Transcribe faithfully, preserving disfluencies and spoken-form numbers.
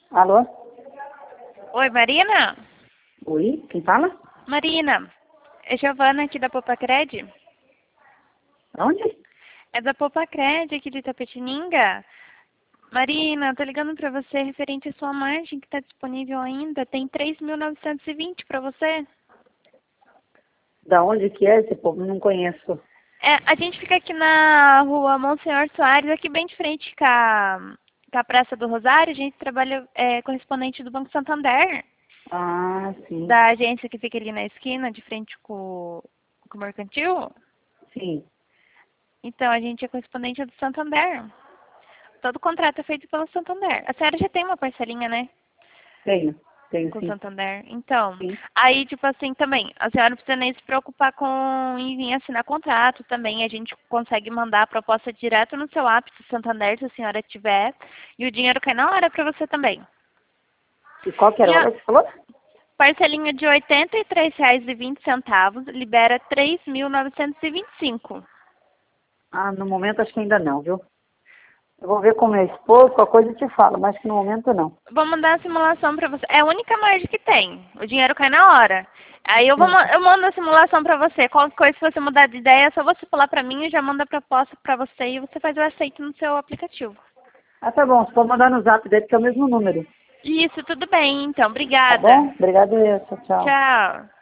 Alô? Oi, Marina? Oi, quem fala? Marina, é Giovana aqui da Popacred. Onde? É da Popacred aqui de Itapetininga. Marina, tô ligando pra você referente à sua margem que tá disponível ainda. Tem três mil novecentos e vinte pra você. Da onde que é esse povo? Não conheço. É, a gente fica aqui na rua Monsenhor Soares, aqui bem de frente com a, com a Praça do Rosário. A gente trabalha é, correspondente do Banco Santander, Ah, sim. da agência que fica ali na esquina, de frente com, com o Mercantil. Sim. Então, a gente é correspondente do Santander. Todo contrato é feito pelo Santander. A senhora já tem uma parcelinha, né? Tenho. Tenho, Com o sim. Santander. Então, Sim. aí, tipo assim, também, a senhora não precisa nem se preocupar com em vir assinar contrato também. A gente consegue mandar a proposta direto no seu app do Santander, se a senhora tiver. E o dinheiro cai na hora para você também. E qual que era E o a valor que você falou? parcelinha de oitenta e três reais e vinte centavos libera três mil novecentos e vinte e cinco. Ah, no momento acho que ainda não, viu? Eu vou ver com meu esposo, qualquer coisa eu te falo, mas que no momento não. Vou mandar a simulação para você. É a única margem que tem. O dinheiro cai na hora. Aí eu, vou, Sim. ma- eu mando a simulação para você. Qualquer coisa, se você mudar de ideia, é só você falar para mim e já manda a proposta para você e você faz o aceito no seu aplicativo. Ah, tá bom. Se for mandar no zap dele, que é o mesmo número. Isso, tudo bem, então. Tá Obrigada. bom? Obrigado, eu. Tchau, tchau. Tchau.